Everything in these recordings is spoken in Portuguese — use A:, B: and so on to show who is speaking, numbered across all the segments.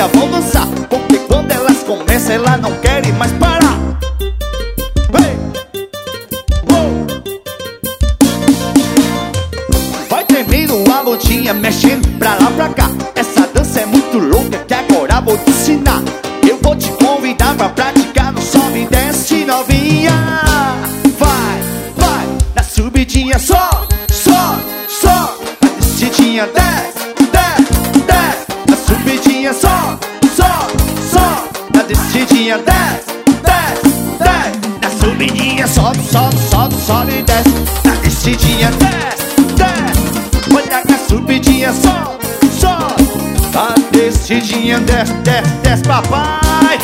A: novinhas vão dançar, porque quando elas começam, elas não querem mais parar. Hey! Oh! Vai tremendo a bundinha, mexendo pra lá pra cá. Essa dança é muito louca que agora vou te ensinar. Eu vou te convidar pra praticar no sobe e desce, novinha. Vai, vai, na subidinha sobe, sobe, sobe. Na descidinha desce, desce, desce. Na subidinha sobe, sobe, sobe. Na descidinha desce, desce, desce. Na subidinha sobe, sobe, sobe, sobe e desce. Na descidinha desce, desce. Olha na subidinha sobe, sobe. Na descidinha desce, desce, desce, papai.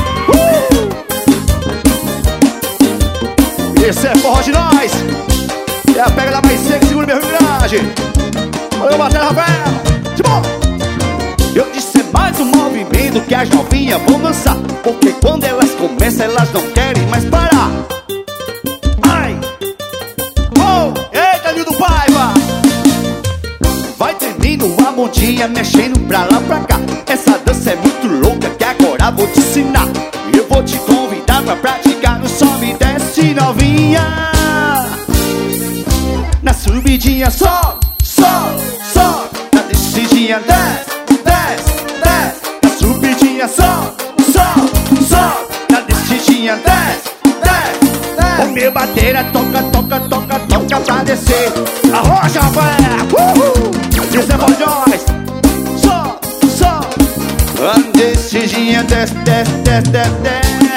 A: Esse é forró de nós. É a pega da mais seca, segura meu Rio Grande. Valeu, Batalha Rafael. De bom. Eu disse é mais um movimento que as novinhas vão dançar, porque quando elas começam, elas não querem mais parar. Ai! Oh! Eita, Nildo Paiva! Vai tremendo a bundinha, mexendo pra lá pra cá. Essa dança é muito louca que agora vou te ensinar. Eu vou te convidar pra praticar no sobe e desce, novinha. Na subidinha sobe, sobe, sobe. Na descidinha desce, desce, desce. Na subidinha sobe, sobe, sobe. Na descidinha desce, desce, desce. O meu bateira toca, toca, toca, toca pra descer. Arrocha, Rafael! Isso é for nós. Sobe, sobe. Na descidinha desce, desce, desce, desce, desce.